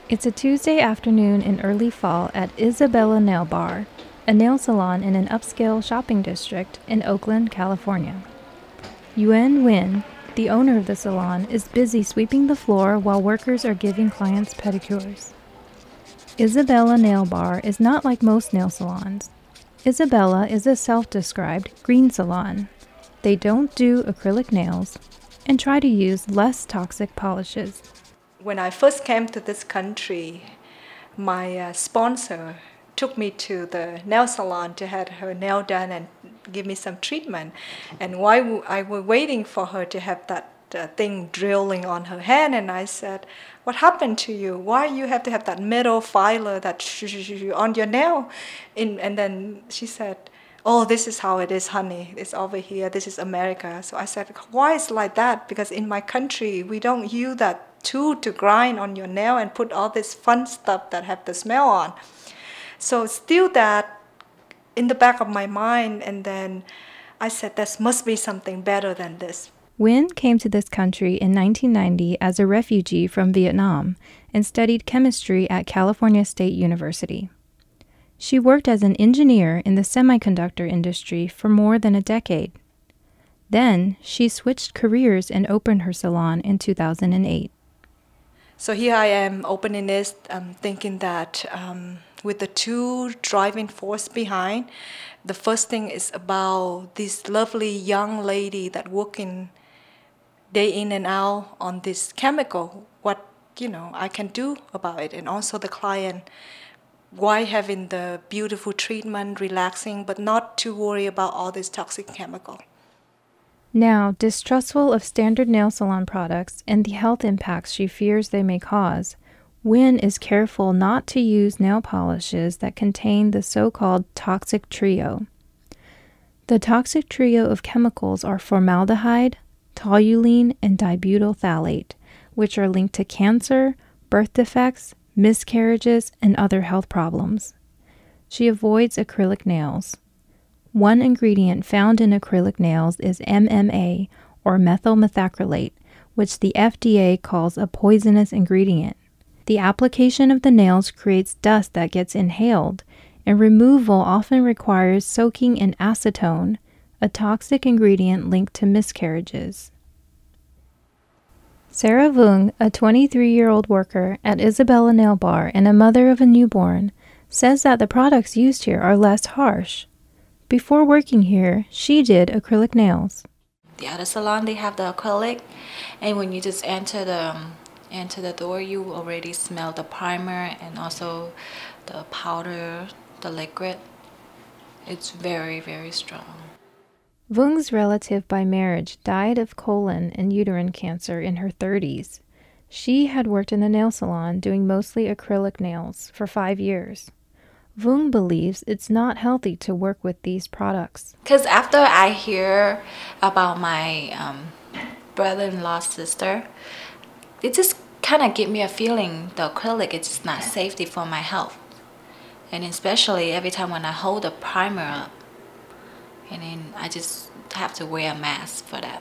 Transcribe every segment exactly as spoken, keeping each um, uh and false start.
It's a Tuesday afternoon in early fall at Isabella Nail Bar, a nail salon in an upscale shopping district in Oakland, California. Yuen Nguyen, the owner of the salon, is busy sweeping the floor while workers are giving clients pedicures. Isabella Nail Bar is not like most nail salons. Isabella is a self-described green salon. They don't do acrylic nails and try to use less toxic polishes. When I first came to this country, my uh, sponsor took me to the nail salon to have her nail done and give me some treatment. And while w- I was waiting for her to have that uh, thing drilling on her hand, and I said, "What happened to you? Why you have to have that metal filer that sh- sh- sh- on your nail?" In, and then she said, "Oh, this is how it is, honey. It's over here. This is America." So I said, "Why is it like that? Because in my country, we don't use that tool to grind on your nail and put all this fun stuff that have the smell on." So still that in the back of my mind, and then I said, there must be something better than this. Nguyen came to this country in nineteen ninety as a refugee from Vietnam and studied chemistry at California State University. She worked as an engineer in the semiconductor industry for more than a decade. Then she switched careers and opened her salon in two thousand eight. So here I am opening this, um, thinking that um, with the two driving force behind, the first thing is about this lovely young lady that working day in and out on this chemical, what, you know, I can do about it. And also the client, why having the beautiful treatment, relaxing, but not to worry about all this toxic chemical. Now, distrustful of standard nail salon products and the health impacts she fears they may cause, Nguyen is careful not to use nail polishes that contain the so-called toxic trio. The toxic trio of chemicals are formaldehyde, toluene, and dibutyl phthalate, which are linked to cancer, birth defects, miscarriages, and other health problems. She avoids acrylic nails. One ingredient found in acrylic nails is M M A, or methyl methacrylate, which the F D A calls a poisonous ingredient. The application of the nails creates dust that gets inhaled, and removal often requires soaking in acetone, a toxic ingredient linked to miscarriages. Sarah Vuong, a twenty-three-year-old worker at Isabella Nail Bar and a mother of a newborn, says that the products used here are less harsh. Before working here, she did acrylic nails. The other salon, they have the acrylic, and when you just enter the um, enter the door, you already smell the primer and also the powder, the liquid. It's very, very strong. Vuong's relative by marriage died of colon and uterine cancer in her thirties. She had worked in a nail salon doing mostly acrylic nails for five years. Vuong believes it's not healthy to work with these products. Because after I hear about my um, brother-in-law's sister, it just kind of give me a feeling the acrylic is not safety for my health. And especially every time when I hold the primer up, and then I just have to wear a mask for that.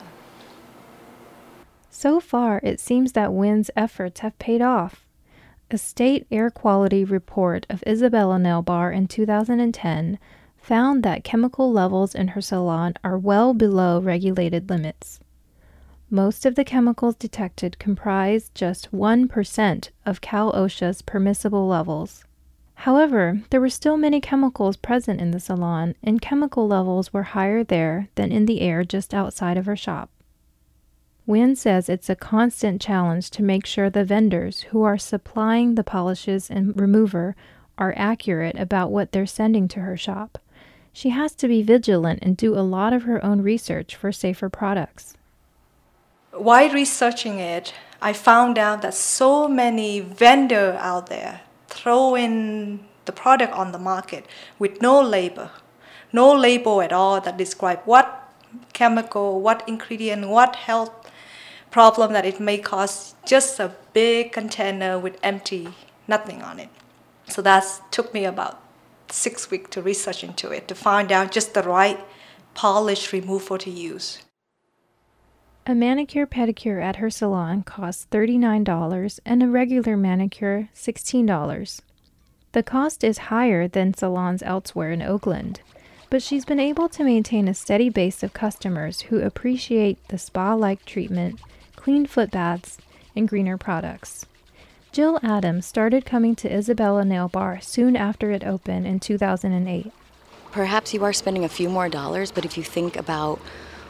So far, it seems that Nguyen's efforts have paid off. A state air quality report of Isabella Nail Bar in two thousand ten found that chemical levels in her salon are well below regulated limits. Most of the chemicals detected comprise just one percent of Cal OSHA's permissible levels. However, there were still many chemicals present in the salon, and chemical levels were higher there than in the air just outside of her shop. Nguyen says it's a constant challenge to make sure the vendors who are supplying the polishes and remover are accurate about what they're sending to her shop. She has to be vigilant and do a lot of her own research for safer products. While researching it, I found out that so many vendors out there throwing the product on the market with no label, no label at all that describe what chemical, what ingredient, what health problem that it may cause, just a big container with empty, nothing on it. So that took me about six weeks to research into it to find out just the right polish remover to use. A manicure pedicure at her salon costs thirty-nine dollars and a regular manicure sixteen dollars. The cost is higher than salons elsewhere in Oakland, but she's been able to maintain a steady base of customers who appreciate the spa-like treatment, clean foot baths, and greener products. Jill Adams started coming to Isabella Nail Bar soon after it opened in two thousand eight. Perhaps you are spending a few more dollars, but if you think about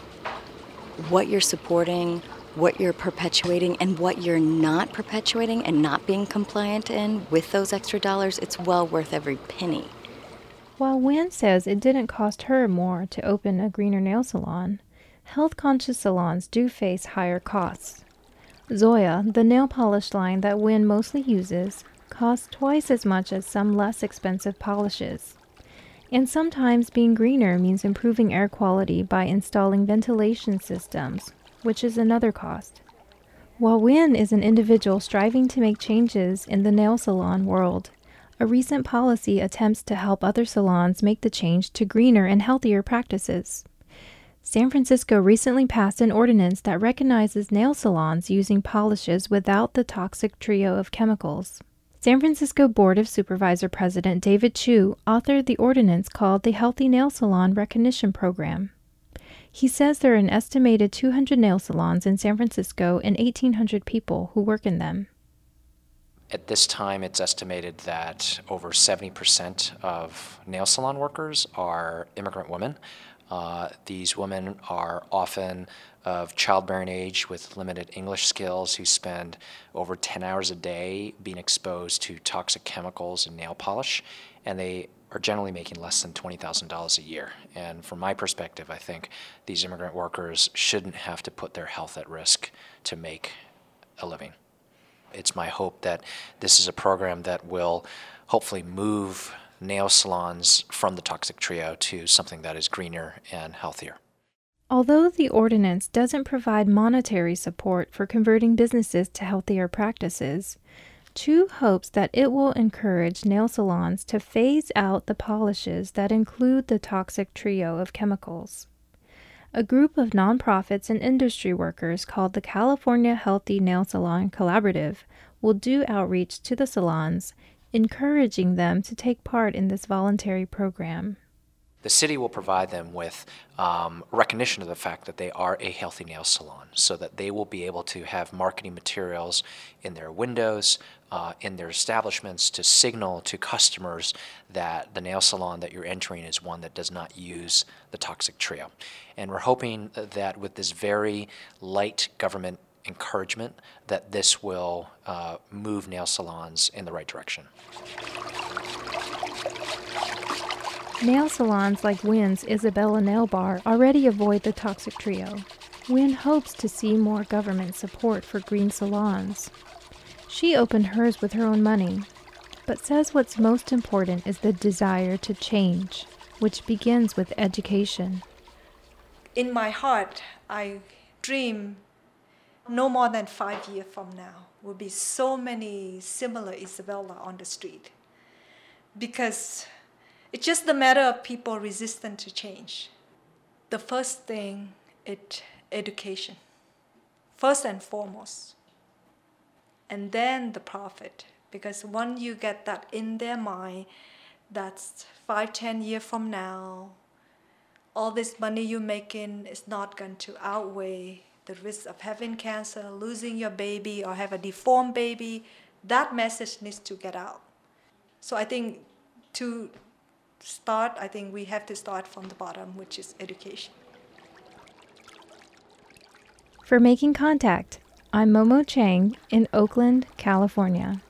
what you're supporting, what you're perpetuating, and what you're not perpetuating and not being compliant in with those extra dollars, it's well worth every penny. While Wynn says it didn't cost her more to open a greener nail salon, health-conscious salons do face higher costs. Zoya, the nail polish line that Wynn mostly uses, costs twice as much as some less expensive polishes. And sometimes being greener means improving air quality by installing ventilation systems, which is another cost. While Wynn is an individual striving to make changes in the nail salon world, a recent policy attempts to help other salons make the change to greener and healthier practices. San Francisco recently passed an ordinance that recognizes nail salons using polishes without the toxic trio of chemicals. San Francisco Board of Supervisor President David Chu authored the ordinance called the Healthy Nail Salon Recognition Program. He says there are an estimated two hundred nail salons in San Francisco and eighteen hundred people who work in them. At this time, it's estimated that over seventy percent of nail salon workers are immigrant women. Uh, these women are often of childbearing age with limited English skills who spend over ten hours a day being exposed to toxic chemicals in nail polish, and they are generally making less than twenty thousand dollars a year. And from my perspective, I think these immigrant workers shouldn't have to put their health at risk to make a living. It's my hope that this is a program that will hopefully move nail salons from the toxic trio to something that is greener and healthier. Although the ordinance doesn't provide monetary support for converting businesses to healthier practices, Chu hopes that it will encourage nail salons to phase out the polishes that include the toxic trio of chemicals. A group of nonprofits and industry workers called the California Healthy Nail Salon Collaborative will do outreach to the salons, encouraging them to take part in this voluntary program. The city will provide them with um, recognition of the fact that they are a healthy nail salon, so that they will be able to have marketing materials in their windows, uh, in their establishments, to signal to customers that the nail salon that you're entering is one that does not use the toxic trio. And we're hoping that with this very light government encouragement, that this will uh, move nail salons in the right direction. Nail salons like Wynn's Isabella Nail Bar already avoid the toxic trio. Wynn hopes to see more government support for green salons. She opened hers with her own money, but says what's most important is the desire to change, which begins with education. In my heart, I dream no more than five years from now will be so many similar Isabella on the street, because it's just a matter of people resistant to change. The first thing is education, first and foremost. And then the profit, because once you get that in their mind, that's five, ten years from now, all this money you're making is not going to outweigh the risk of having cancer, losing your baby, or have a deformed baby. That message needs to get out. So I think to start, I think we have to start from the bottom, which is education. For Making Contact, I'm Momo Chang in Oakland, California.